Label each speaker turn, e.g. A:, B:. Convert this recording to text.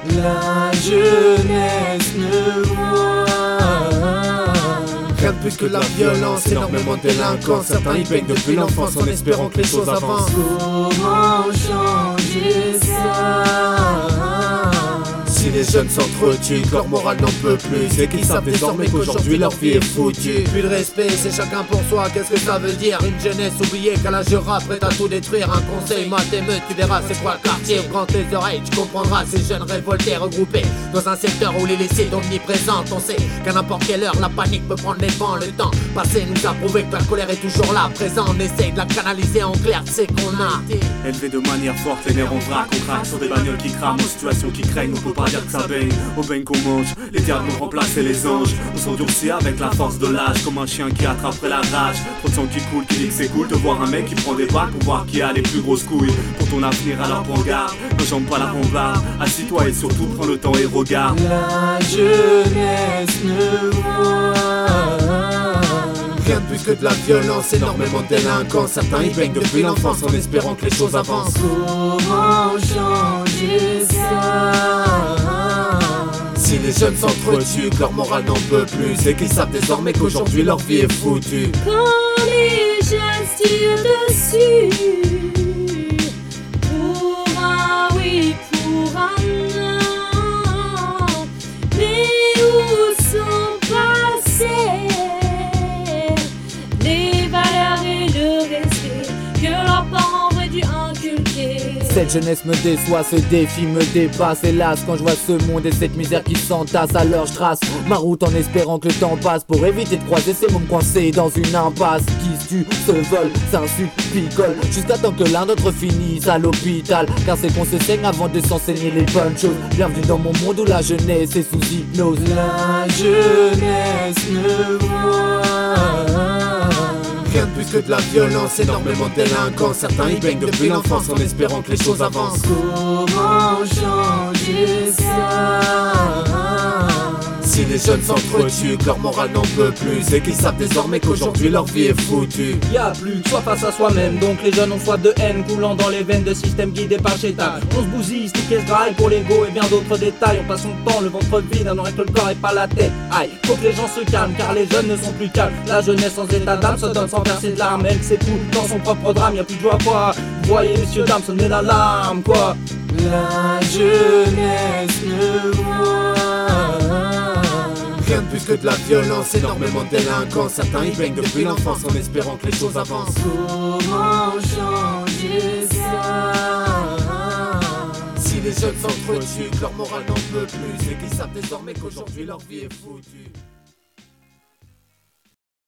A: La jeunesse ne voit rien de plus que la violence, énormément de délinquants. Certains y baignent depuis l'enfance en espérant que les choses avancent. Comment changer ça? Si les jeunes s'entretuent, que leur morale n'en peut plus, c'est qu'ils savent désormais qu'aujourd'hui leur vie est foutue. Plus de respect, c'est chacun pour soi, qu'est-ce que ça veut dire? Une jeunesse oubliée qu'à l'âge rap prête à tout détruire. Un conseil, mat émeute, tu verras c'est quoi le quartier. Ouvre tes oreilles, tu comprendras ces jeunes révoltés regroupés dans un secteur où les laissés sont omniprésents. On sait qu'à n'importe quelle heure la panique peut prendre les devants. Le temps passé nous a prouvé que la colère est toujours là, présent. On essaye de la canaliser en clair, c'est qu'on a
B: élevé de manière forte, les nerfs en vrac, on craque sur des bagnoles qui crament, aux situations qui craignent, on peut pas dire que ça baigne. Au baigne qu'on mange, les diables nous remplacent et les anges. On s'endurcit avec la force de l'âge, comme un chien qui attraperait la rage. Trop de sang qui coule, qui dit que c'est cool de voir un mec qui prend des balles pour voir qui a les plus grosses couilles. Pour ton avenir alors prends garde, ne jambes pas la bombarde. Assis-toi et surtout prends le temps et regarde.
A: La jeunesse ne voit rien de plus que de la violence, énormément de délinquants. Certains y baignent depuis l'enfance en espérant que les choses avancent. Comment changer ça? Si les jeunes s'entretuent, que leur morale n'en peut plus, c'est qu'ils savent désormais qu'aujourd'hui leur vie est foutue.
C: Quand les jeunes se tirent dessus, pour un oui, pour un non, mais où sont passées les valeurs et le respect que leurs parents auraient dû inculquer?
D: Cette jeunesse me déçoit, ce défi me dépasse. Hélas, quand je vois ce monde et cette misère qui s'entasse, alors je trace ma route en espérant que le temps passe pour éviter de croiser ces mômes coincés dans une impasse. Qui se tuent, se volent, s'insultent, picolent, jusqu'à temps que l'un d'entre finisse à l'hôpital. Car c'est qu'on se saigne avant de s'enseigner les bonnes choses. Bienvenue dans mon monde où la jeunesse est sous hypnose.
A: La jeunesse ne voit rien de plus que de la violence, énormément de délinquants. Certains y baignent depuis l'enfance en espérant que les choses avancent. Comment changer ça? Si les jeunes s'entretuent, que leur morale n'en peut plus, c'est qu'ils savent désormais qu'aujourd'hui leur vie est foutue.
E: Y'a plus que soi face à soi-même, donc les jeunes ont soif de haine coulant dans les veines de systèmes guidés par Chétan. On se bousille, stick et se graille pour l'ego et bien d'autres détails. On passe son temps, le ventre vide, on aurait que le corps et pas la tête. Aïe, faut que les gens se calment car les jeunes ne sont plus calmes. La jeunesse sans état d'âme se donne sans verser de larmes. Elle sait tout dans son propre drame, y'a plus de joie quoi. Voyez messieurs dames, sonnez l'alarme quoi.
A: La jeunesse ne voit rien de plus que de la violence, énormément de délinquants. Certains y baignent depuis l'enfance en espérant que les choses avancent. Comment changer ça? Si les jeunes s'entretuent, que leur morale n'en peut plus, c'est qu'ils savent désormais qu'aujourd'hui leur vie est foutue.